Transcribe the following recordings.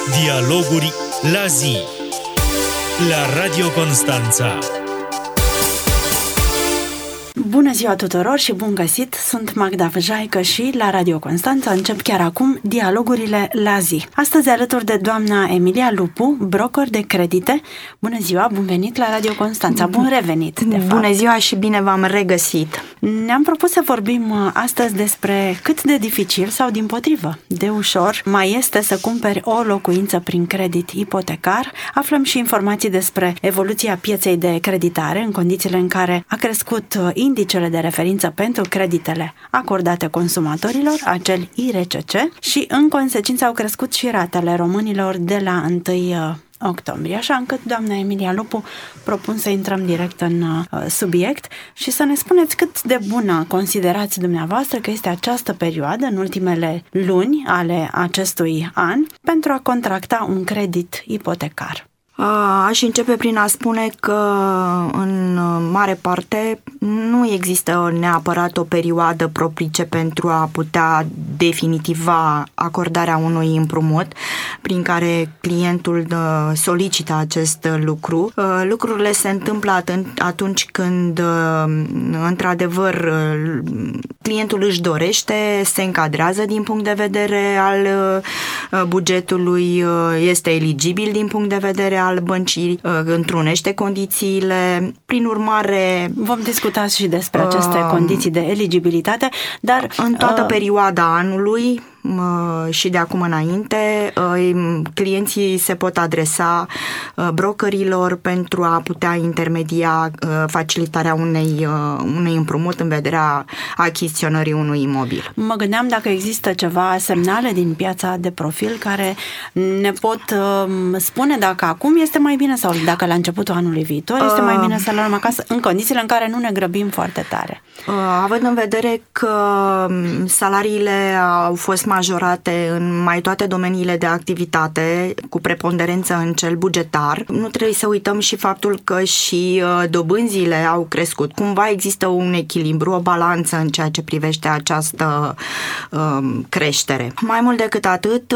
Dialoguri la zi la Radio Constanța. Bună ziua tuturor și bun găsit! Sunt Magda Văjaică și la Radio Constanța încep chiar acum dialogurile la zi. Astăzi alături de doamna Emilia Lupu, broker de credite. Bună ziua, bun venit la Radio Constanța, bun revenit, de fapt. Bună ziua și bine v-am regăsit! Ne-am propus să vorbim astăzi despre cât de dificil sau dimpotrivă de ușor mai este să cumperi o locuință prin credit ipotecar. Aflăm și informații despre evoluția pieței de creditare în condițiile în care a crescut indicele de referință pentru creditele acordate consumatorilor, acel IRCC, și în consecință au crescut și ratele românilor de la 1 octombrie. Așa încât, doamna Emilia Lupu, propun să intrăm direct în subiect și să ne spuneți cât de bună considerați dumneavoastră că este această perioadă în ultimele luni ale acestui an pentru a contracta un credit ipotecar. Aș începe prin a spune că în mare parte nu există neapărat o perioadă propice pentru a putea definitiva acordarea unui împrumut prin care clientul solicită acest lucru. Lucrurile se întâmplă atunci când într-adevăr clientul își dorește, se încadrează din punct de vedere al bugetului, este eligibil din punct de vedere al băncii, întrunește condițiile. Prin urmare, vom discuta și despre aceste condiții de eligibilitate, dar în toată perioada anului și de acum înainte, clienții se pot adresa brokerilor pentru a putea intermedia facilitarea unui împrumut în vederea achiziționării unui imobil. Mă gândeam dacă există ceva semnale din piața de profil care ne pot spune dacă acum este mai bine sau dacă la începutul anului viitor este mai bine să le luăm acasă, în condițiile în care nu ne grăbim foarte tare. Având în vedere că salariile au fost majorate în mai toate domeniile de activitate, cu preponderență în cel bugetar, nu trebuie să uităm și faptul că și dobânzile au crescut. Cumva există un echilibru, o balanță în ceea ce privește această creștere. Mai mult decât atât,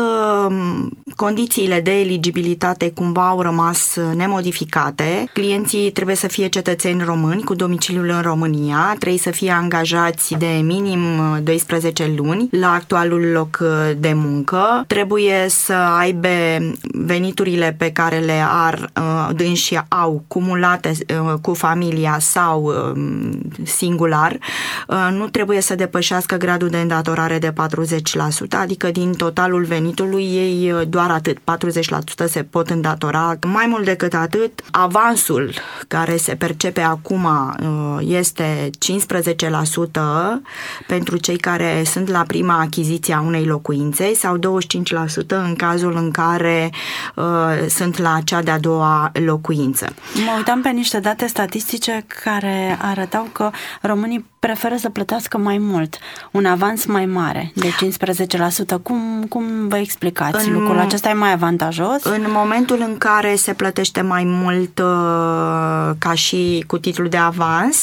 condițiile de eligibilitate cumva au rămas nemodificate. Clienții trebuie să fie cetățeni români cu domiciliul în România, trebuie să fie angajați de minim 12 luni la actualul loc de muncă, trebuie să aibă veniturile pe care le dânsii au cumulate cu familia sau singular, nu trebuie să depășească gradul de îndatorare de 40%, adică din totalul venitului ei doar atât, 40% se pot îndatora. Mai mult decât atât, avansul care se percepe acum este 15% pentru cei care sunt la prima achiziție a unei locuințe sau 25% în cazul în care sunt la cea de-a doua locuință. Mă uitam pe niște date statistice care arătau că românii preferă să plătească mai mult, un avans mai mare de 15%. Cum vă explicați lucrul acesta? E mai avantajos? În momentul în care se plătește mai mult ca și cu titlul de avans,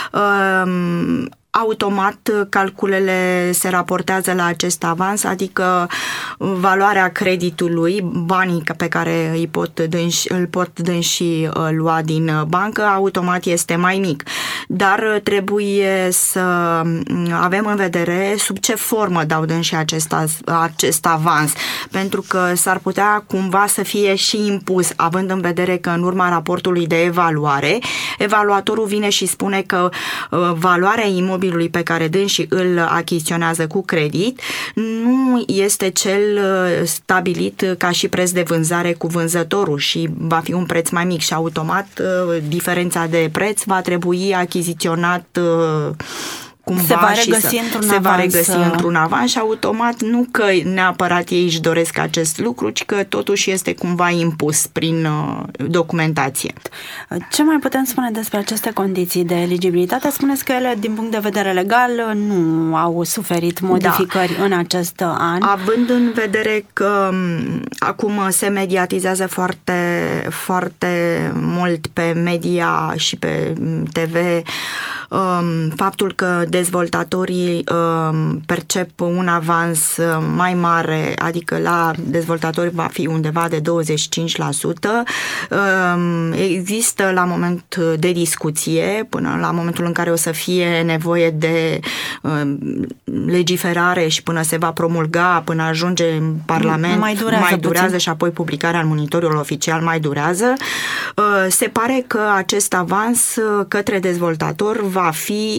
automat calculele se raportează la acest avans, adică valoarea creditului, banii pe care îl pot dânsi lua din bancă, automat este mai mic. Dar trebuie să avem în vedere sub ce formă dau dânsi acest avans, pentru că s-ar putea cumva să fie și impus, având în vedere că în urma raportului de evaluare, evaluatorul vine și spune că valoarea imobilului pe care dânsii îl achiziționează cu credit nu este cel stabilit ca și preț de vânzare cu vânzătorul și va fi un preț mai mic și automat diferența de preț va trebui achiziționat cumva se va regăsi într-un avans și automat nu că neapărat ei își doresc acest lucru, ci că totuși este cumva impus prin documentație. Ce mai putem spune despre aceste condiții de eligibilitate? Spuneți că ele, din punct de vedere legal, nu au suferit modificări în acest an. Având în vedere că acum se mediatizează foarte, foarte mult pe media și pe TV faptul că dezvoltatorii percep un avans mai mare, adică la dezvoltatori va fi undeva de 25%. Există la moment de discuție, până la momentul în care o să fie nevoie de legiferare și până se va promulga, până ajunge în Parlament, mai durează și apoi publicarea în monitorul oficial mai durează. Se pare că acest avans către dezvoltator va fi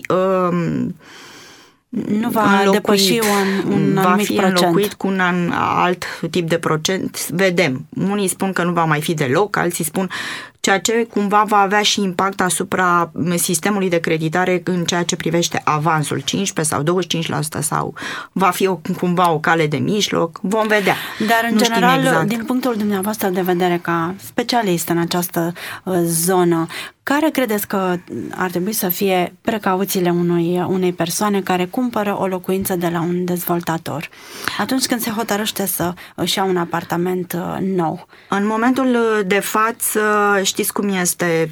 nu va depăși un va anumit fi procent. înlocuit cu un alt tip de procent. Vedem. Unii spun că nu va mai fi deloc, alții spun, ceea ce cumva va avea și impact asupra sistemului de creditare în ceea ce privește avansul, 15 sau 25% sau va fi cumva o cale de mijloc. Vom vedea. Dar, în nu general, exact. din punctul dumneavoastră de vedere ca specialist în această zonă, care credeți că ar trebui să fie precauțiile unei persoane care cumpără o locuință de la un dezvoltator atunci când se hotărăște să își ia un apartament nou? În momentul de față, știți cum este,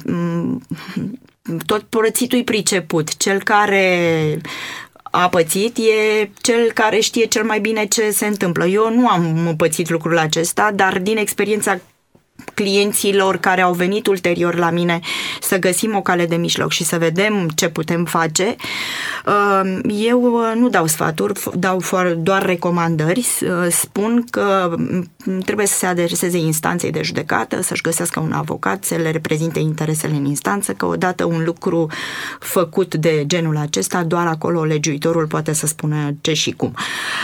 tot părățitul-i priceput. Cel care a pățit e cel care știe cel mai bine ce se întâmplă. Eu nu am pățit lucrul acesta, dar din experiența clienților care au venit ulterior la mine să găsim o cale de mijloc și să vedem ce putem face. Eu nu dau sfaturi, dau doar recomandări. Spun că trebuie să se adreseze instanței de judecată, să-și găsească un avocat, să le reprezinte interesele în instanță, că odată un lucru făcut de genul acesta, doar acolo legiuitorul poate să spună ce și cum.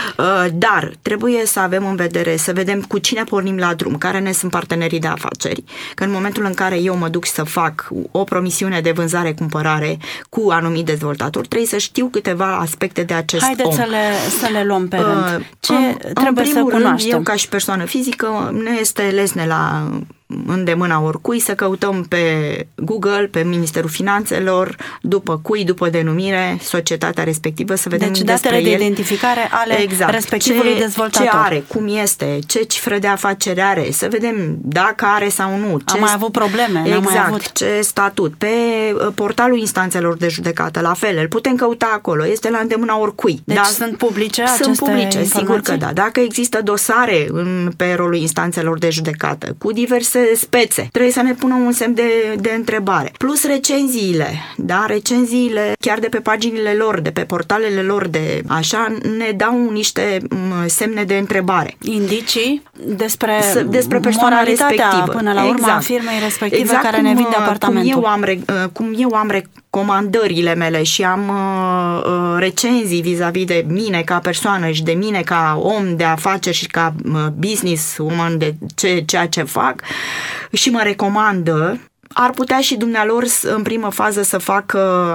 Dar trebuie să avem în vedere, să vedem cu cine pornim la drum, care ne sunt partenerii de afaceri, că în momentul în care eu mă duc să fac o promisiune de vânzare-cumpărare cu anumit dezvoltator, trebuie să știu câteva aspecte de acest om. Haideți să le luăm pe rând. Ce trebuie să cunoaștem? Eu, ca și persoană fizică, ne este lesne la îndemâna oricui să căutăm pe Google, pe Ministerul Finanțelor, după cui, după denumire, societatea respectivă, să vedem deci despre datele el. de identificare ale respectivului dezvoltator. Ce are, cum este, ce cifră de afacere are, să vedem dacă are sau nu. Am mai avut probleme? Exact, ce statut. Pe portalul instanțelor de judecată, la fel, îl putem căuta acolo, este la îndemâna oricui. Deci sunt publice aceste informații? Sigur că da. Dacă există dosare pe rolul instanțelor de judecată, cu diverse spețe, trebuie să ne pună un semn de întrebare. Plus recenziile, da? Recenziile chiar de pe paginile lor, de pe portalele lor, de așa, ne dau niște semne de întrebare. Indicii despre persoana respectivă. Până la urmă, a firmei respective care ne vinde apartamentul. Cum eu am recomandările mele și am recenzii vis-a-vis de mine ca persoană și de mine ca om de afaceri și ca business woman de ceea ce fac și mă recomandă, ar putea și dumnealor în primă fază să facă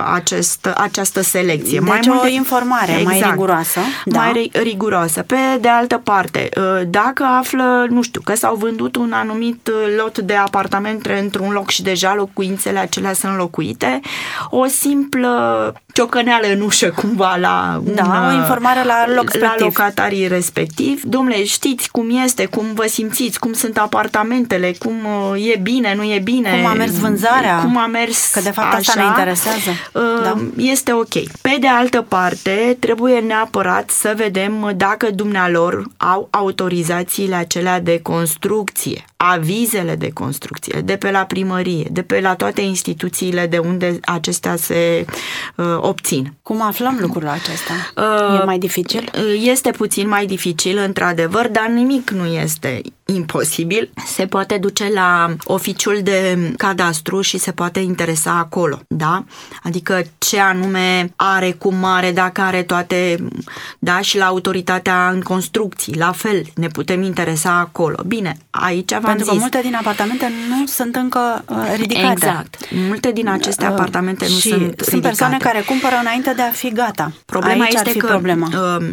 această selecție. Deci o informare mai riguroasă. Mai riguroasă. Pe de altă parte, dacă află, nu știu, că s-au vândut un anumit lot de apartamente într-un loc și deja locuințele acelea sunt locuite, o simplă ciocăneală în ușă cumva la o informare la loc respectiv. La locatarii respectiv. Dom'le, știți cum este, cum vă simțiți, cum sunt apartamentele, cum e bine, nu e bine. Cum a mers vânzarea. Cum a mers, că de fapt asta așa, ne interesează. Este ok. Pe de altă parte, trebuie neapărat să vedem dacă dumnealor au autorizațiile acelea de construcție, avizele de construcție, de pe la primărie, de pe la toate instituțiile de unde acestea se obțin. Cum aflăm lucrul acesta? E mai dificil? Este puțin mai dificil, într-adevăr, dar nimic nu este imposibil. Se poate duce la oficiul de cadastru și se poate interesa acolo, da? Adică ce anume are, cum are, dacă are toate, da? Și la autoritatea în construcții, la fel, ne putem interesa acolo. Bine, aici v-am Pentru zis. că multe din apartamente nu sunt încă ridicate. Exact. Multe din aceste apartamente nu sunt ridicate. Sunt persoane care cumpără înainte de a fi gata. Problema aici este ar fi că problema.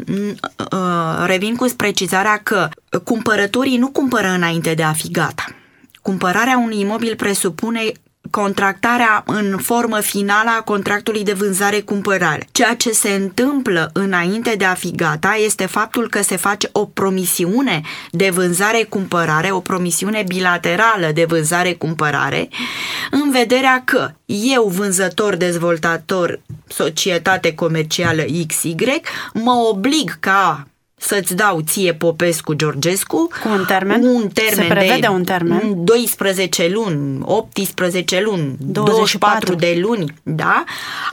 Revin cu precizarea că cumpărătorii nu cumpără înainte de a fi gata. Cumpărarea unui imobil presupune contractarea în formă finală a contractului de vânzare-cumpărare. Ceea ce se întâmplă înainte de a fi gata este faptul că se face o promisiune de vânzare-cumpărare, o promisiune bilaterală de vânzare-cumpărare, în vederea că eu, vânzător, dezvoltator, societate comercială XY, mă oblig ca să-ți dau ție, Popescu Georgescu, cu un termen se prevede un termen 12 luni, 18 luni, 24 de luni, da?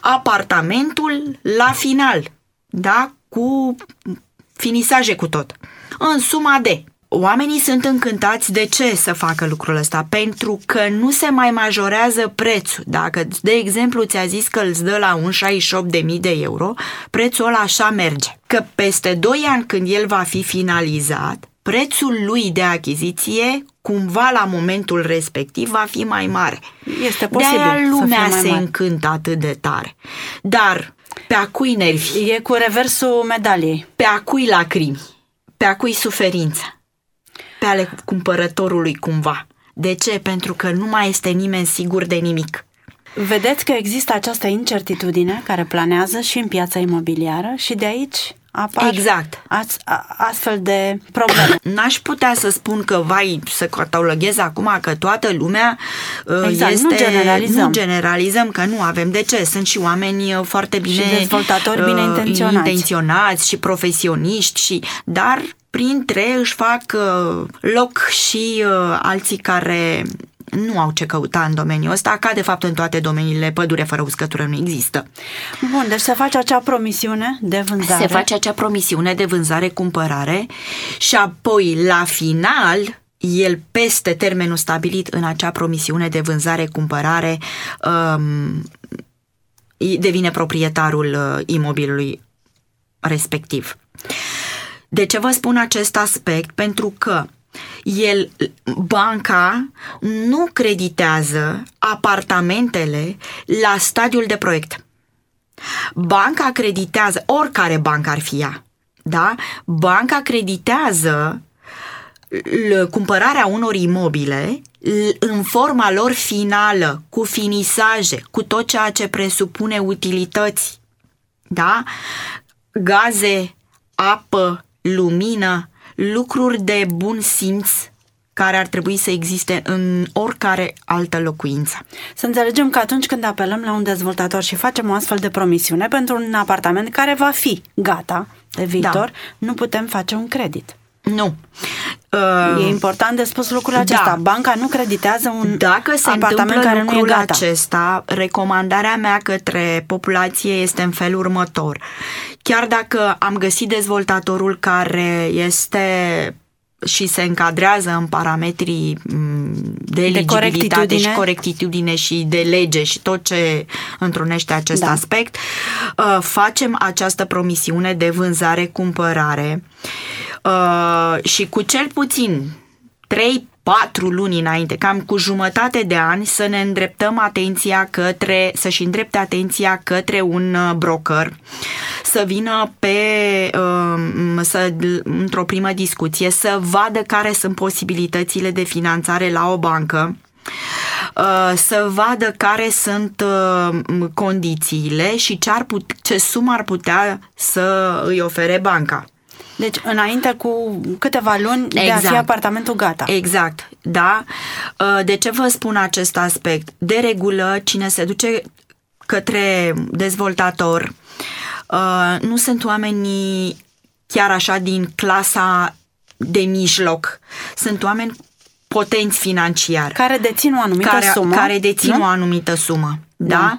Apartamentul la final, da? Cu finisaje cu tot. În suma de. Oamenii sunt încântați. De ce să facă lucrul ăsta? Pentru că nu se mai majorează prețul. Dacă, de exemplu, ți-a zis că îți dă la un 68.000 de euro, prețul ăla așa merge. Că peste 2 ani, când el va fi finalizat, prețul lui de achiziție, cumva la momentul respectiv, va fi mai mare. Este posibil. De-aia lumea se încântă atât de tare. Dar pe a cui nervi? E cu reversul medaliei. Pe a cui lacrimi? Pe a cui suferință? Pe ale cumpărătorului cumva. De ce? Pentru că nu mai este nimeni sigur de nimic. Vedeți că există această incertitudine care planează și în piața imobiliară și de aici apar exact. Astfel de probleme. N-aș putea să spun că, să cataloghez acum că toată lumea exact, este... Nu generalizăm, că nu avem de ce. Sunt și oameni foarte bine... Și dezvoltatori bine intenționați și profesioniști, dar printre își fac loc și alții care nu au ce căuta în domeniul ăsta, ca de fapt în toate domeniile, pădure fără uscătură nu există. Bun, deci se face acea promisiune de vânzare. Se face acea promisiune de vânzare-cumpărare și apoi, la final, el, peste termenul stabilit în acea promisiune de vânzare-cumpărare, devine proprietarul imobilului respectiv. De ce vă spun acest aspect? Pentru că banca nu creditează apartamentele la stadiul de proiect. Banca creditează, oricare bancă ar fi ea, da? Banca creditează cumpărarea unor imobile în forma lor finală, cu finisaje, cu tot ceea ce presupune utilități, da? Gaze, apă, lumină, lucruri de bun simț care ar trebui să existe în oricare altă locuință. Să înțelegem că atunci când apelăm la un dezvoltator și facem o astfel de promisiune pentru un apartament care va fi gata de viitor, nu putem face un credit. Nu. E important de spus lucrul acesta. Banca nu creditează un apartament care nu e gata. Acesta, recomandarea mea către populație este în felul următor. Chiar dacă am găsit dezvoltatorul care este și se încadrează în parametrii de eligibilitate și corectitudine și de lege și tot ce întrunește acest aspect, facem această promisiune de vânzare-cumpărare și cu cel puțin 3-4 luni înainte, cam cu jumătate de ani, să ne îndreptăm atenția să-și îndrepte atenția către un broker, să vină într-o primă discuție, să vadă care sunt posibilitățile de finanțare la o bancă, să vadă care sunt condițiile și ce sumă ar putea să îi ofere banca. Deci, înainte cu câteva luni de a fi apartamentul gata. Exact, da. De ce vă spun acest aspect? De regulă, cine se duce către dezvoltator nu sunt oamenii chiar așa din clasa de mijloc. Sunt oameni potenți financiar. Care dețin o anumită sumă. Care dețin o anumită sumă, da?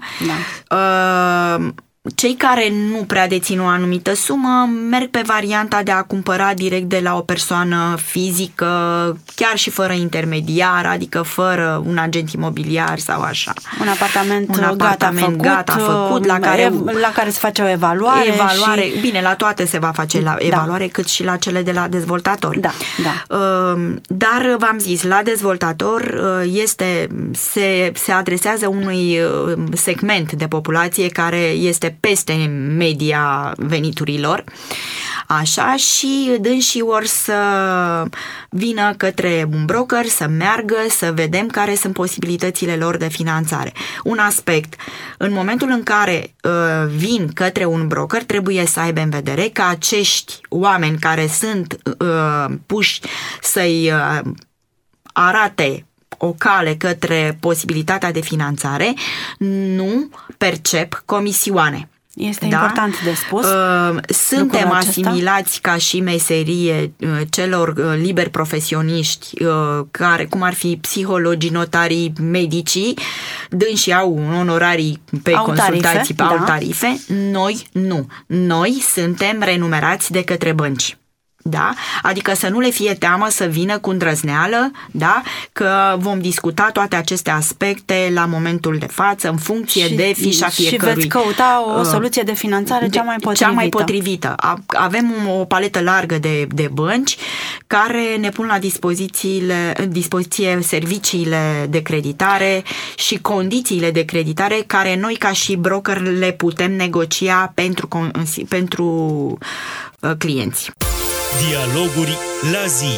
Cei care nu prea dețin o anumită sumă merg pe varianta de a cumpăra direct de la o persoană fizică, chiar și fără intermediar, adică fără un agent imobiliar sau așa. Un apartament gata făcut la care se face o evaluare. Bine, la toate se va face evaluare, cât și la cele de la dezvoltator. Dar v-am zis, la dezvoltator se adresează unui segment de populație care este peste media veniturilor, Așa, și dânsii or să vină către un broker, să meargă, să vedem care sunt posibilitățile lor de finanțare. Un aspect, în momentul în care vin către un broker, trebuie să aibă în vedere că acești oameni care sunt puși să-i arate o cale către posibilitatea de finanțare nu percep comisioane. Este important de spus. Suntem asimilați ca și meserie celor liberi profesioniști, care, cum ar fi psihologii, notarii, medicii, dânsii au onorarii pe consultații, au tarife. Noi nu. Noi suntem renumerați de către bănci. Da? Adică să nu le fie teamă să vină cu îndrăzneală, da? Că vom discuta toate aceste aspecte la momentul de față, în funcție de fișa fiecărui. Și veți căuta o soluție de finanțare cea mai potrivită. Cea mai potrivită. Avem o paletă largă de bănci care ne pun la dispoziție serviciile de creditare și condițiile de creditare care noi ca și broker le putem negocia pentru clienți. Dialoguri la zi.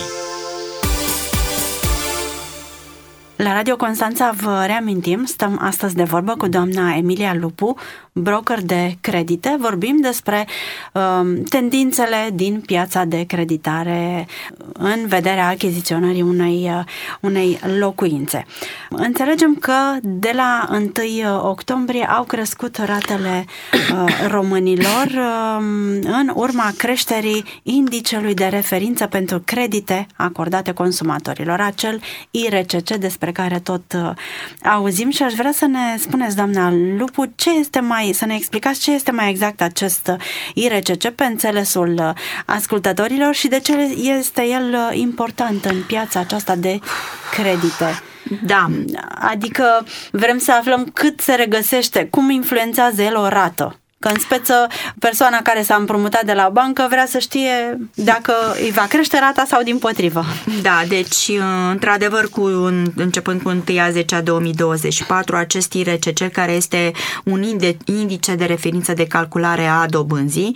La Radio Constanța vă reamintim, stăm astăzi de vorbă cu doamna Emilia Lupu, broker de credite. Vorbim despre tendințele din piața de creditare în vederea achiziționării unei locuințe. Înțelegem că de la 1 octombrie au crescut ratele românilor în urma creșterii indicelui de referință pentru credite acordate consumatorilor, acel IRCC despre care tot auzim, și aș vrea să ne spuneți, doamna Lupu, să ne explicați ce este mai exact acest IRCC pe înțelesul ascultătorilor și de ce este el important în piața aceasta de credite. Da. Adică vrem să aflăm cât se regăsește, cum influențează el o rată. Că în speță persoana care s-a împrumutat de la bancă vrea să știe dacă îi va crește rata sau dimpotrivă. Da, deci într-adevăr începând cu 1/10/2024, acest IRCC, care este un indice de referință de calculare a dobânzii,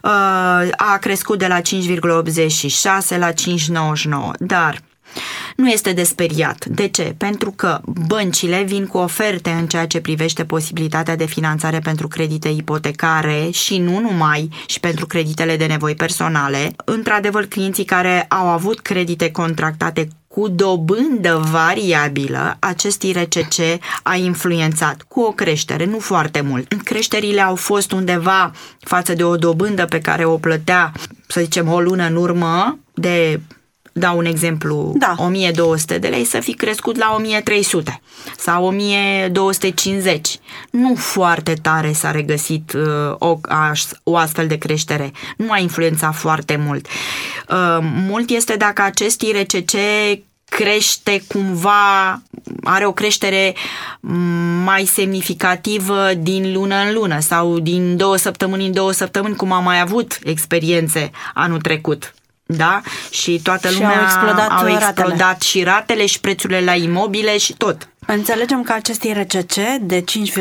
a crescut de la 5,86 la 5,99, dar nu este de speriat. De ce? Pentru că băncile vin cu oferte în ceea ce privește posibilitatea de finanțare pentru credite ipotecare și nu numai, și pentru creditele de nevoi personale. Într-adevăr, clienții care au avut credite contractate cu dobândă variabilă, acest IRCC a influențat cu o creștere, nu foarte mult. Creșterile au fost undeva față de o dobândă pe care o plătea, să zicem, o lună în urmă, dau un exemplu, 1200 de lei să fi crescut la 1300 sau 1250. Nu foarte tare s-a regăsit o astfel de creștere. Nu a influențat foarte mult. Mult este dacă acest IRCC crește cumva, are o creștere mai semnificativă din lună în lună sau din 2 săptămâni în 2 săptămâni, cum am mai avut experiențe anul trecut. Da? Și toată lumea au explodat și ratele și prețurile la imobile și tot. Înțelegem că acest IRCC de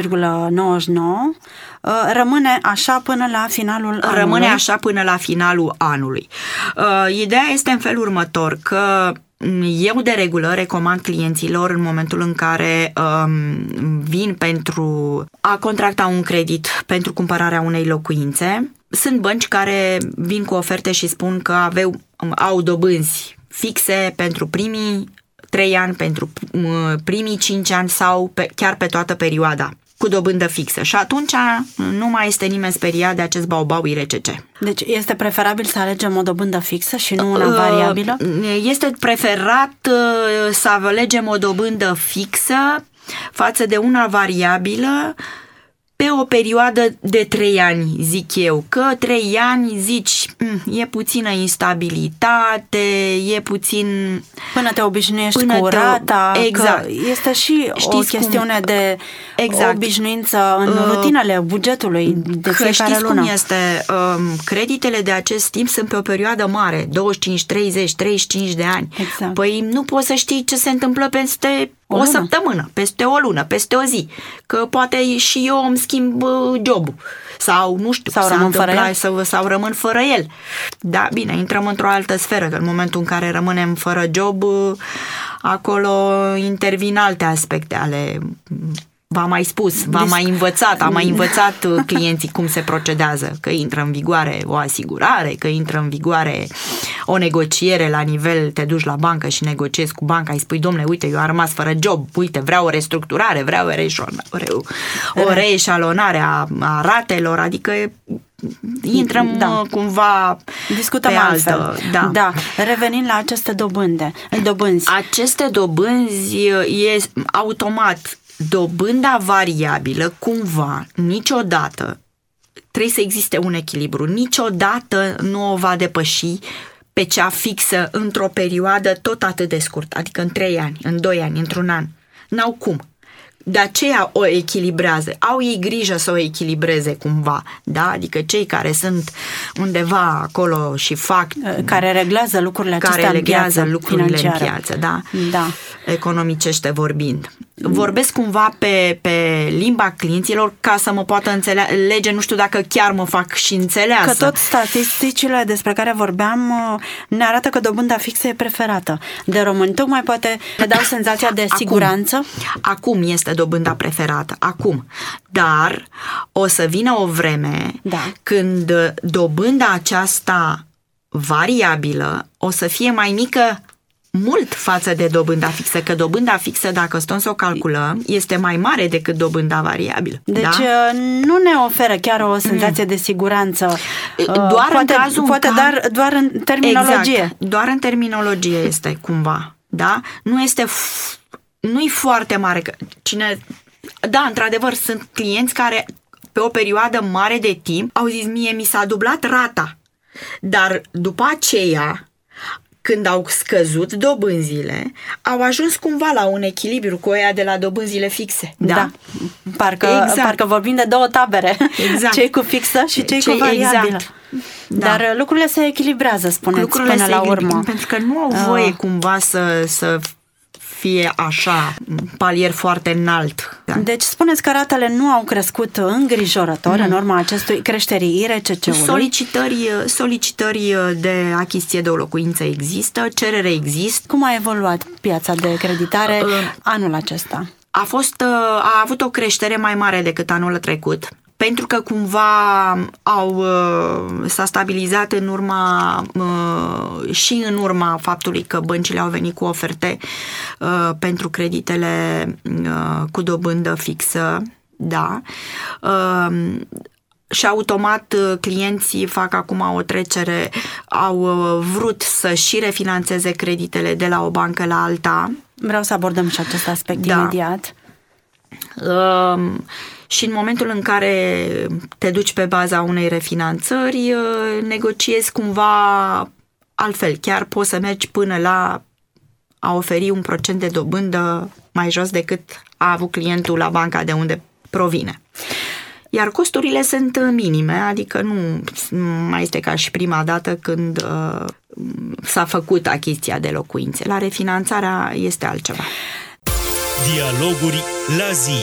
5,99 rămâne așa până la finalul anului. Rămâne așa până la finalul anului. Ideea este în felul următor, că eu de regulă recomand clienților în momentul în care vin pentru a contracta un credit pentru cumpărarea unei locuințe. Sunt bănci care vin cu oferte și spun că au dobânzi fixe pentru primii 3 ani, pentru primii 5 ani sau chiar pe toată perioada, cu dobândă fixă. Și atunci nu mai este nimeni speriat de acest baubau IRCC. Deci este preferabil să alegem o dobândă fixă și nu una variabilă? Este preferat să alegem o dobândă fixă față de una variabilă pe o perioadă de 3 ani, zic eu, că 3 ani zici, e puțină instabilitate, e puțin... Până te obișnuiești cu rata, exact. Că este și o chestiune de obișnuință în rutinele bugetului de fiecare lună. Cum este? Creditele de acest timp sunt pe o perioadă mare, 25, 30, 35 de ani. Exact. Păi nu poți să știi ce se întâmplă peste O săptămână, peste o lună, peste o zi. Că poate și eu îmi schimb jobul. Sau, nu știu, sau rămân fără el. Da, bine, intrăm într-o altă sferă, că în momentul în care rămânem fără job, acolo intervin alte aspecte ale... V-am mai spus, am mai învățat clienții cum se procedează, că intră în vigoare o asigurare, că intră în vigoare o negociere la nivel, te duci la bancă și negociezi cu banca, îi spui, domnule, uite, eu am rămas fără job, uite, vreau o restructurare, vreau o reeșalonare a ratelor, adică intrăm cumva discutăm pe altfel. Altă. Da. Revenind la aceste dobânzi. Aceste dobânzi e automat. Dobânda variabilă, cumva, niciodată, trebuie să existe un echilibru, niciodată nu o va depăși pe cea fixă într-o perioadă tot atât de scurtă, adică în 3 ani, în 2 ani, într-un an. N-au cum. De aceea o echilibrează. Au ei grijă să o echilibreze cumva, da? Adică cei care sunt undeva acolo și fac... Care reglează lucrurile acestea în piață, da? Da. Economicește vorbind. Vorbesc cumva pe limba clienților ca să mă poată înțelege, nu știu dacă chiar mă fac și înțeleasă. Că tot statisticile despre care vorbeam ne arată că dobânda fixă e preferată de români. Tocmai poate ne dau senzația de siguranță. Acum este dobânda preferată, acum. Dar o să vină o vreme când dobânda aceasta variabilă o să fie mai mică mult față de dobânda fixă, că dobânda fixă, dacă stăm să o calculăm, este mai mare decât dobânda variabilă. Deci nu ne oferă chiar o senzație de siguranță. Doar în terminologie. Exact, doar în terminologie este cumva, da? Nu-i foarte mare. Da, într-adevăr, sunt clienți care pe o perioadă mare de timp au zis, mie mi s-a dublat rata, dar după aceea, când au scăzut dobânzile, au ajuns cumva la un echilibru cu ăia de la dobânzile fixe. Da. Parcă vorbim de două tabere. Exact. Cei cu fixă și cei cu variabilă. Exact. Da. Dar lucrurile se echilibrează, spuneți, până la urmă. Pentru că nu au voie cumva să fie așa, palier foarte înalt. Da. Deci spuneți că ratele nu au crescut îngrijorător în urma acestui creșterii IRCC-ului. Solicitări de achiziție de o locuință există, cerere există. Cum a evoluat piața de creditare anul acesta? A avut o creștere mai mare decât anul trecut, pentru că cumva s-a stabilizat și în urma faptului că băncile au venit cu oferte pentru creditele cu dobândă fixă, da. Și automat clienții fac acum o trecere, au vrut să și refinanțeze creditele de la o bancă la alta. Vreau să abordăm și acest aspect imediat. Și în momentul în care te duci pe baza unei refinanțări, negociezi cumva altfel. Chiar poți să mergi până la a oferi un procent de dobândă mai jos decât a avut clientul la banca de unde provine. Iar costurile sunt minime, adică nu mai este ca și prima dată când s-a făcut achiziția de locuințe. La refinanțarea este altceva. Dialoguri la zi.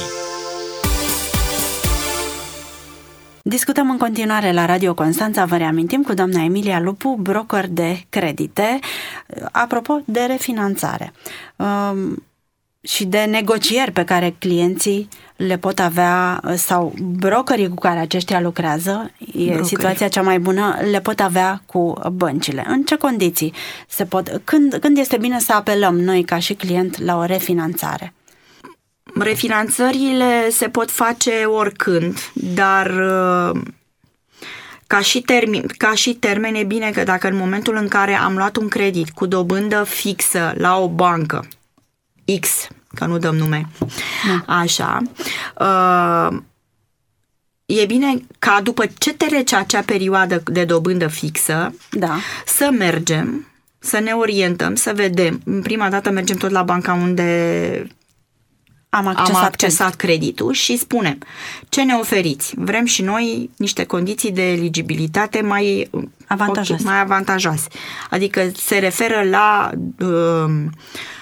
Discutăm în continuare la Radio Constanța, vă reamintim, cu doamna Emilia Lupu, broker de credite, apropo de refinanțare și de negocieri pe care clienții le pot avea sau brokerii cu care aceștia lucrează, situația cea mai bună, le pot avea cu băncile. În ce condiții când este bine să apelăm noi ca și client la o refinanțare? Refinanțările se pot face oricând, dar ca și termen e bine că dacă în momentul în care am luat un credit cu dobândă fixă la o bancă X, că nu dăm nume, așa, e bine ca după ce trece acea perioadă de dobândă fixă, să mergem, să ne orientăm, să vedem. În prima dată mergem tot la banca unde am accesat creditul și spunem ce ne oferiți. Vrem și noi niște condiții de eligibilitate mai avantajoase. Adică se referă la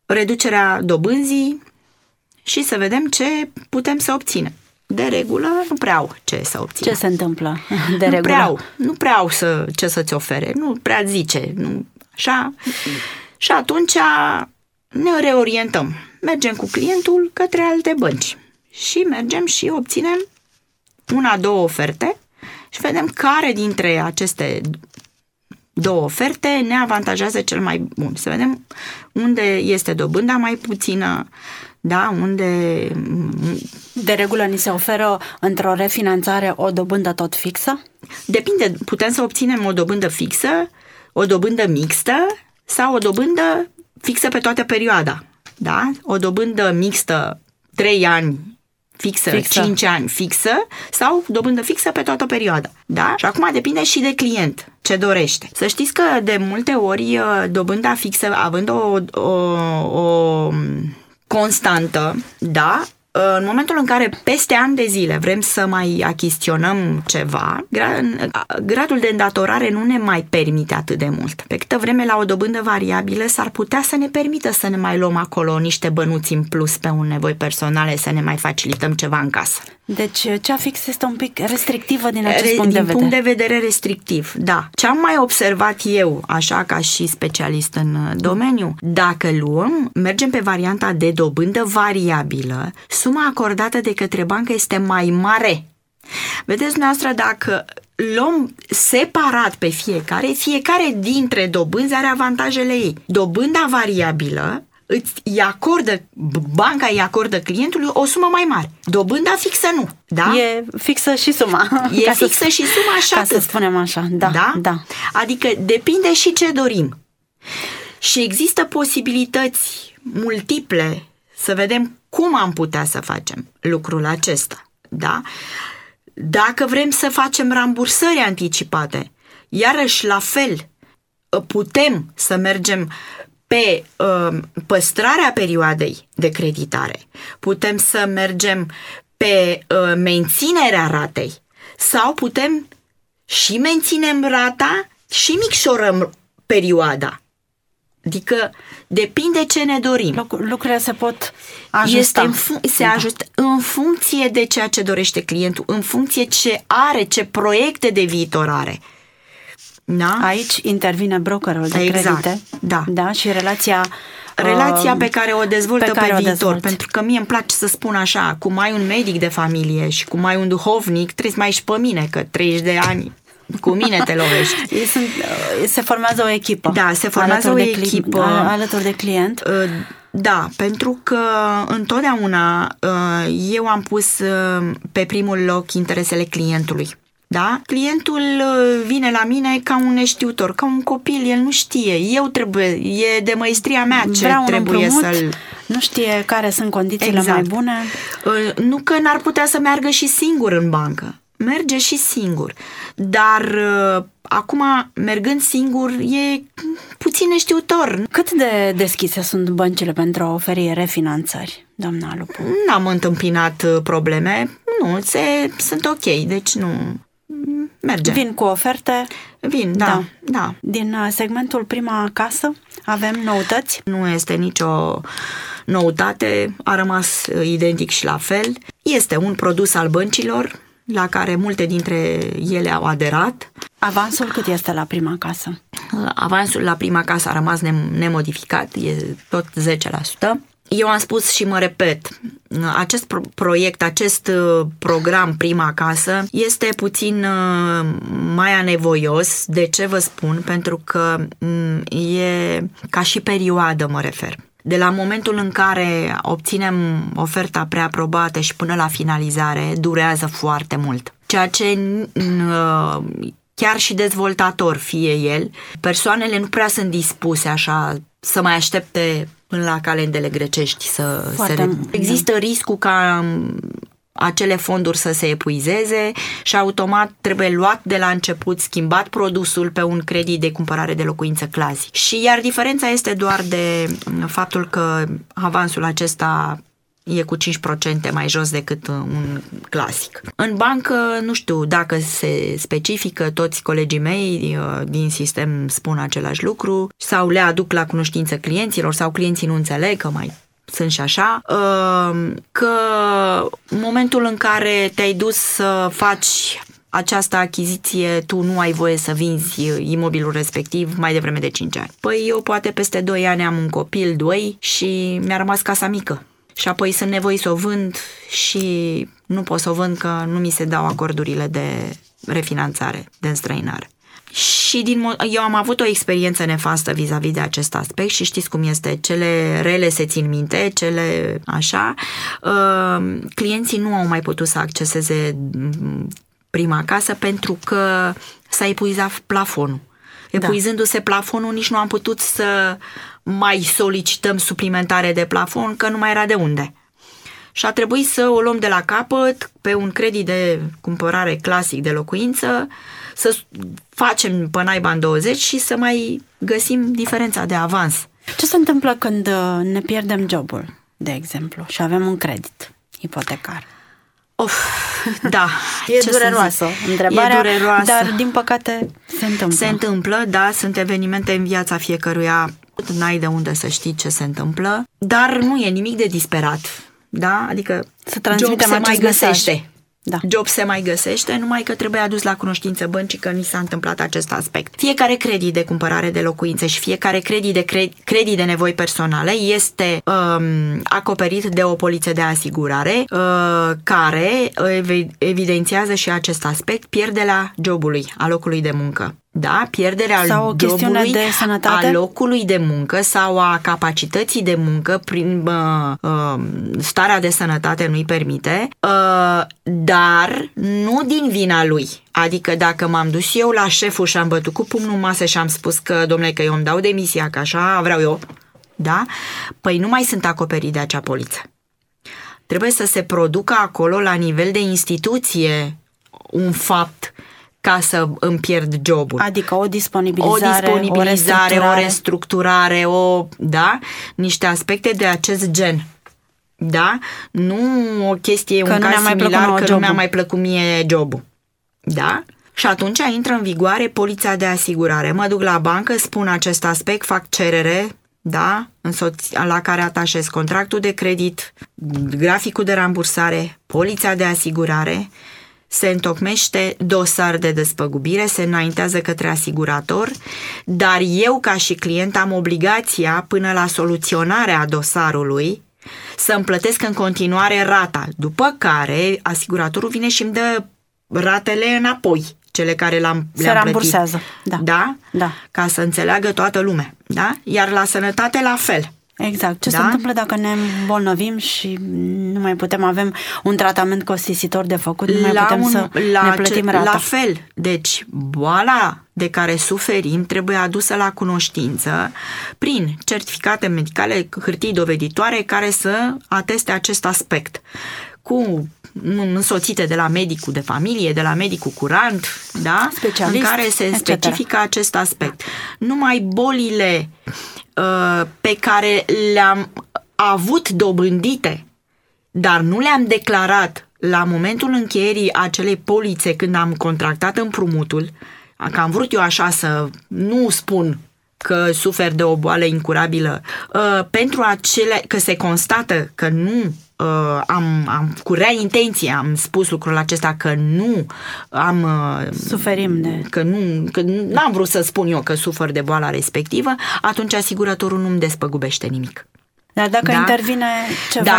reducerea dobânzii și să vedem ce putem să obținem. De regulă, nu prea au ce să obținem. Ce se întâmplă de regulă? Nu prea au ce să-ți ofere, nu prea zice, nu, așa. Și atunci ne reorientăm. Mergem cu clientul către alte bănci și mergem și obținem 1-2 oferte și vedem care dintre aceste 2 oferte ne avantajează cel mai bun. Să vedem unde este dobânda mai puțină, da, unde... De regulă ni se oferă într-o refinanțare o dobândă tot fixă? Depinde, putem să obținem o dobândă fixă, o dobândă mixtă sau o dobândă fixă pe toată perioada. Da? O dobândă mixtă 3 ani fixă, 5 ani fixă sau dobândă fixă pe toată perioada. Da? Și acum depinde și de client ce dorește. Să știți că de multe ori dobânda fixă, având o constantă, da, în momentul în care peste ani de zile vrem să mai achiziționăm ceva, gradul de îndatorare nu ne mai permite atât de mult. Pe câtă vreme la o dobândă variabilă s-ar putea să ne permită să ne mai luăm acolo niște bănuți în plus pe un nevoi personale, să ne mai facilităm ceva în casă. Deci cea fix este un pic restrictivă din acest punct de vedere. Din punct de vedere restrictiv, da. Ce am mai observat eu, așa ca și specialist în domeniu, dacă mergem pe varianta de dobândă variabilă, suma acordată de către bancă este mai mare. Vedeți dumneavoastră, dacă luăm separat pe fiecare dintre dobânzi are avantajele ei. Dobânda variabilă banca îi acordă clientului o sumă mai mare. Dobânda fixă nu. Da? E fixă și suma. E fixă și suma, așa. Ca să spunem așa. Da. Adică depinde și ce dorim. Și există posibilități multiple să vedem cum am putea să facem lucrul acesta. Da? Dacă vrem să facem rambursări anticipate, iarăși la fel, putem să mergem pe păstrarea perioadei de creditare, putem să mergem pe menținerea ratei sau putem și menținem rata și micșorăm perioada. Adică depinde ce ne dorim. Lucrurile se pot ajusta. Ajustă în funcție de ceea ce dorește clientul, în funcție ce proiecte de viitor are. Da? Aici intervine brokerul de credite. Da, și relația pe care o dezvoltă pe viitor. Pentru că mie îmi place să spun așa, cum ai un medic de familie și cum ai un duhovnic, trebuie să mai ieși pe mine, că 30 de ani cu mine te lovești. Se formează o echipă. Da, se formează o echipă alături de client. Da, pentru că întotdeauna eu am pus pe primul loc interesele clientului. Da? Clientul vine la mine ca un neștiutor, ca un copil, el nu știe. E de măestria mea ce trebuie să-l... Nu știe care sunt condițiile mai bune. Nu că n-ar putea să meargă și singur în bancă. Merge și singur. Dar acum, mergând singur, e puțin neștiutor. Cât de deschise sunt băncile pentru a oferi refinanțări, doamna Lupu? N-am întâmpinat probleme. Nu, sunt ok, deci nu... Merge. Vin cu oferte? Vin, da. Din segmentul prima casă avem noutăți? Nu este nicio noutate, a rămas identic și la fel. Este un produs al băncilor la care multe dintre ele au aderat. Avansul cât este la prima casă? Avansul la prima casă a rămas nemodificat, e tot 10%. Eu am spus și mă repet, acest proiect, acest program Prima Acasă este puțin mai anevoios. De ce vă spun? Pentru că e ca și perioadă, mă refer. De la momentul în care obținem oferta preaprobată și până la finalizare, durează foarte mult. Ceea ce chiar și dezvoltator, fie el, persoanele nu prea sunt dispuse așa să mai aștepte până la calendele grecești Există riscul ca acele fonduri să se epuizeze și automat trebuie luat de la început, schimbat produsul pe un credit de cumpărare de locuință clasic. Iar diferența este doar de faptul că avansul acesta e cu 5% mai jos decât un clasic. În bancă, nu știu dacă se specifică, toți colegii mei din sistem spun același lucru sau le aduc la cunoștință clienților sau clienții nu înțeleg că mai sunt și așa, că în momentul în care te-ai dus să faci această achiziție, tu nu ai voie să vinzi imobilul respectiv mai devreme de 5 ani. Păi eu poate peste 2 ani am un copil, 2 și mi-a rămas casa mică. Și apoi sunt nevoit să o vând și nu pot să o vând că nu mi se dau acordurile de refinanțare, de înstrăinare. Și eu am avut o experiență nefastă vis-a-vis de acest aspect și știți cum este, cele rele se țin minte, cele așa. Clienții nu au mai putut să acceseze prima casă pentru că s-a epuizat plafonul. Epuizându-se plafonul, nici nu am putut să mai solicităm suplimentare de plafon, că nu mai era de unde. Și a trebuit să o luăm de la capăt pe un credit de cumpărare clasic de locuință, să facem pe naiba în 20 și să mai găsim diferența de avans. Ce se întâmplă când ne pierdem jobul, de exemplu, și avem un credit ipotecar? Da. E dureroasă întrebarea, e dureroasă, dar din păcate se întâmplă. Se întâmplă, da, sunt evenimente în viața fiecăruia, n-ai de unde să știi ce se întâmplă, dar nu e nimic de disperat, da? Adică job se mai găsește. Da. Job se mai găsește, numai că trebuie adus la cunoștință băncii că ni s-a întâmplat acest aspect. Fiecare credit de cumpărare de locuințe și fiecare credit de nevoi personale este acoperit de o poliță de asigurare care evidențiază și acest aspect, pierderea jobului, a locului de muncă. Da, pierderea jobului, de sănătate, a locului de muncă sau a capacității de muncă prin starea de sănătate nu-i permite, dar nu din vina lui. Adică dacă m-am dus eu la șeful și am bătut cu pumnul în masă și am spus că, domnule, că eu îmi dau demisia, că așa vreau eu, da? Păi nu mai sunt acoperit de acea poliță. Trebuie să se producă acolo, la nivel de instituție, un fapt ca să îmi pierd jobul. Adică o disponibilizare, o restructurare, niște aspecte de acest gen. Da? Nu o chestie, un caz similar că nu mi-a mai plăcut mie jobul. Da? Și atunci intră în vigoare polița de asigurare. Mă duc la bancă, spun acest aspect, fac cerere, da? La care atașez contractul de credit, graficul de rambursare, polița de asigurare, se întocmește dosar de despăgubire, se înaintează către asigurator, dar eu ca și client am obligația până la soluționarea dosarului să îmi plătesc în continuare rata, după care asiguratorul vine și îmi dă ratele înapoi, cele care le-am plătit. Se rambursează, da. Da? Ca să înțeleagă toată lumea, da? Iar la sănătate la fel. Exact. Ce se întâmplă dacă ne îmbolnăvim și nu mai putem, avem un tratament costisitor de făcut, nu mai putem să ne plătim rata? La fel. Deci, boala de care suferim trebuie adusă la cunoștință prin certificate medicale, hârtii doveditoare care să ateste acest aspect. Însoțite de la medicul de familie, de la medicul curant, da? Specialist, în care se specifică acest aspect. Numai bolile pe care le-am avut dobândite, dar nu le-am declarat la momentul încheierii acelei polițe când am contractat împrumutul, că am vrut eu așa să nu spun că sufer de o boală incurabilă, pentru acele, că se constată că nu am cu rea intenție am spus lucrul acesta, că nu am suferim de că n-am vrut să spun eu că sufăr de boala respectivă, atunci asiguratorul nu-mi despăgubește nimic. Dar dacă intervine ceva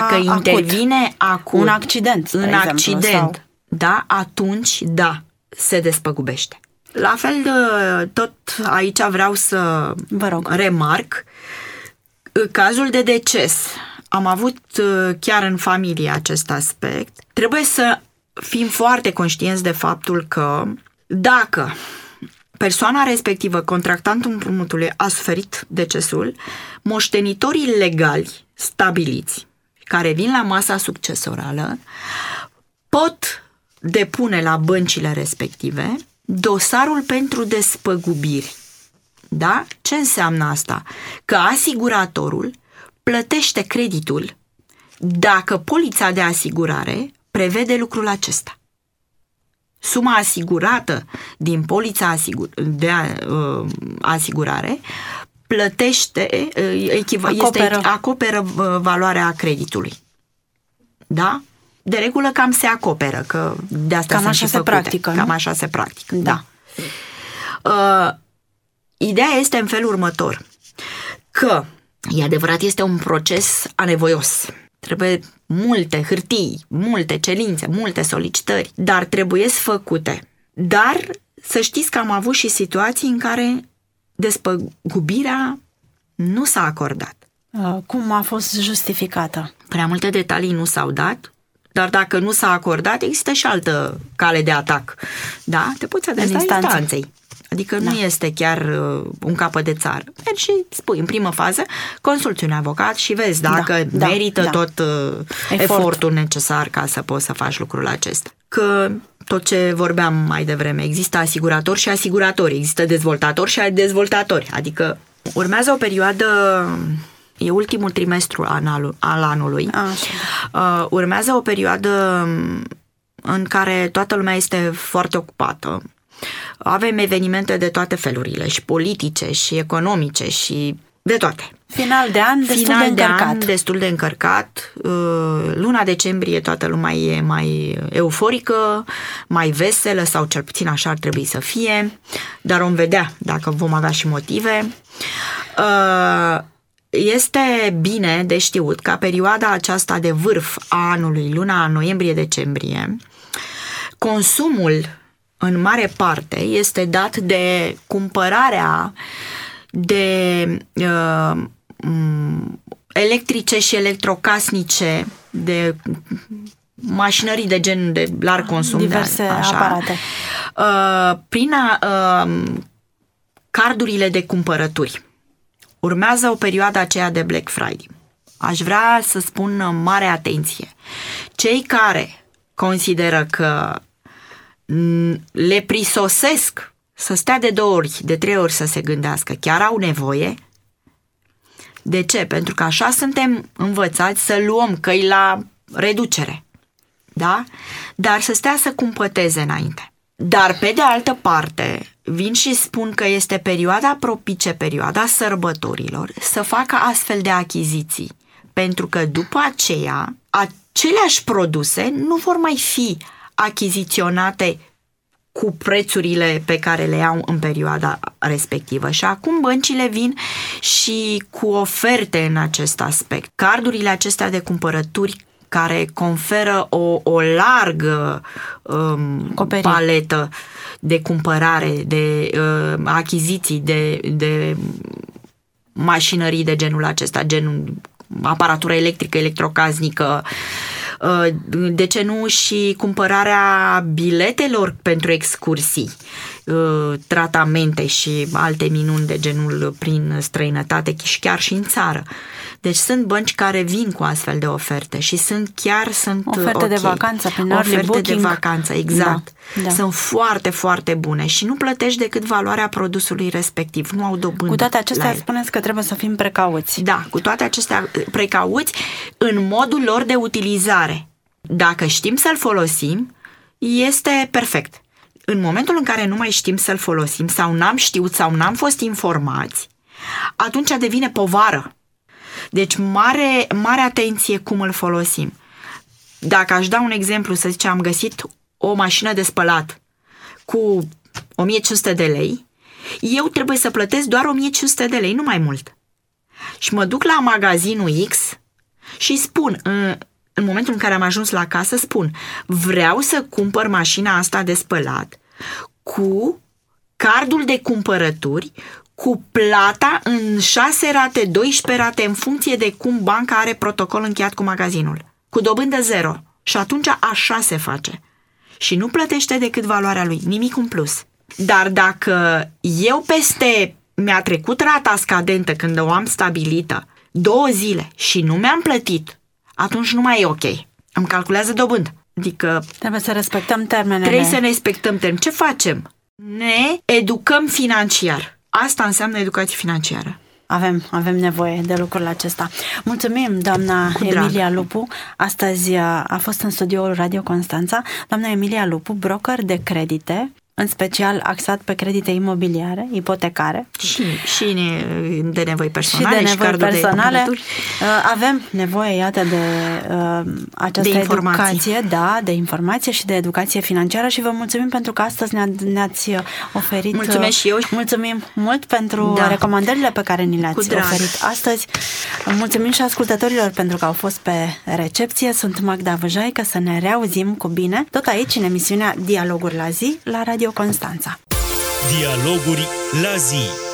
acut, un accident, sau... da, atunci se despăgubește. La fel, tot aici vreau să remarc cazul de deces. Am avut chiar în familie acest aspect. Trebuie să fim foarte conștienți de faptul că dacă persoana respectivă, contractantul împrumutului, a suferit decesul, moștenitorii legali stabiliți, care vin la masa succesorală, pot depune la băncile respective dosarul pentru despăgubiri. Da? Ce înseamnă asta? Că asiguratorul plătește creditul dacă polița de asigurare prevede lucrul acesta. Suma asigurată din polița de asigurare plătește, acoperă valoarea creditului. Da? De regulă cam se acoperă, că de asta cam sunt așa și se practică, Cam nu? așa se practică, Da. Ideea este în felul următor, că, e adevărat, este un proces anevoios. Trebuie multe hârtii, multe cerințe, multe solicitări, dar trebuie făcute. Dar să știți că am avut și situații în care despăgubirea nu s-a acordat. Cum a fost justificată? Prea multe detalii nu s-au dat, dar dacă nu s-a acordat, există și altă cale de atac. Da? Te poți adresa instanței. Adică nu este chiar un capăt de țară. Mergi și spui, în primă fază, consulți un avocat și vezi dacă merită tot efortul necesar ca să poți să faci lucrul acesta. Că tot ce vorbeam mai devreme, există asiguratori și asiguratori, există dezvoltatori și dezvoltatori. Adică urmează o perioadă, e ultimul trimestru al anului, urmează o perioadă în care toată lumea este foarte ocupată. Avem evenimente de toate felurile, și politice, și economice, și de toate. Final de an destul de încărcat. Luna decembrie toată lumea e mai euforică, mai veselă, sau cel puțin așa ar trebui să fie, dar vom vedea dacă vom avea și motive. Este bine de știut ca perioada aceasta de vârf a anului, luna noiembrie-decembrie, consumul în mare parte este dat de cumpărarea de electrice și electrocasnice, de mașinării de gen de larg consum, diverse aparate, prin cardurile de cumpărături. Urmează o perioadă aceea de Black Friday. Aș vrea să spun mare atenție. Cei care consideră că le prisosesc să stea de 2 ori, de 3 ori să se gândească, chiar au nevoie. De ce? Pentru că așa suntem învățați să luăm căi la reducere. Da? Dar să stea să cumpăteze înainte. Dar pe de altă parte, vin și spun că este perioada propice, perioada sărbătorilor, să facă astfel de achiziții. Pentru că după aceea, aceleași produse nu vor mai fi achiziționate cu prețurile pe care le iau în perioada respectivă. Și acum băncile vin și cu oferte în acest aspect. Cardurile acestea de cumpărături care conferă o largă paletă de cumpărare, de achiziții, de mașinării de genul acesta, genul aparatură electrică, electrocasnică, de ce nu și cumpărarea biletelor pentru excursii, tratamente și alte minuni de genul prin străinătate și chiar și în țară. Deci sunt bănci care vin cu astfel de oferte și sunt oferte de vacanță, prin early booking. Oferte de vacanță, exact. Da. Sunt foarte, foarte bune și nu plătești decât valoarea produsului respectiv. Nu au dobândă. Cu toate acestea spuneți că trebuie să fim precauți. Da, cu toate acestea precauți în modul lor de utilizare. Dacă știm să-l folosim, este perfect. În momentul în care nu mai știm să-l folosim sau n-am știut sau n-am fost informați, atunci devine povară. Deci mare atenție cum îl folosim. Dacă aș da un exemplu, să zicem, am găsit o mașină de spălat cu 1500 de lei, eu trebuie să plătesc doar 1500 de lei, nu mai mult. Și mă duc la magazinul X și spun, în momentul în care am ajuns la casă, spun, vreau să cumpăr mașina asta de spălat cu cardul de cumpărături, cu plata în 6 rate, 12 rate, în funcție de cum banca are protocol încheiat cu magazinul. Cu dobândă 0. Și atunci așa se face. Și nu plătește decât valoarea lui, nimic în plus. Dar dacă eu mi-a trecut rata scadentă când o am stabilită 2 zile și nu mi-am plătit, atunci nu mai e ok. Îmi calculează dobândă. Adică trebuie să respectăm termenele. Trebuie să ne respectăm termenele. Ce facem? Ne educăm financiar. Asta înseamnă educație financiară. avem nevoie de lucrul acesta. Mulțumim, doamna Emilia Lupu. Astăzi a fost în studioul Radio Constanța doamna Emilia Lupu, broker de credite, în special axat pe credite imobiliare, ipotecare. Și de nevoi personale. Și de nevoi personale. Avem nevoie, iată, de această educație, de informație și de educație financiară și vă mulțumim pentru că astăzi ne-ați oferit. Mulțumesc și eu. Mulțumim mult pentru recomandările pe care ni le-ați oferit astăzi. Mulțumim și ascultătorilor pentru că au fost pe recepție. Sunt Magda Văjaică, să ne reauzim cu bine, tot aici în emisiunea Dialoguri la zi, la Radio Constanța. Dialoguri la zi.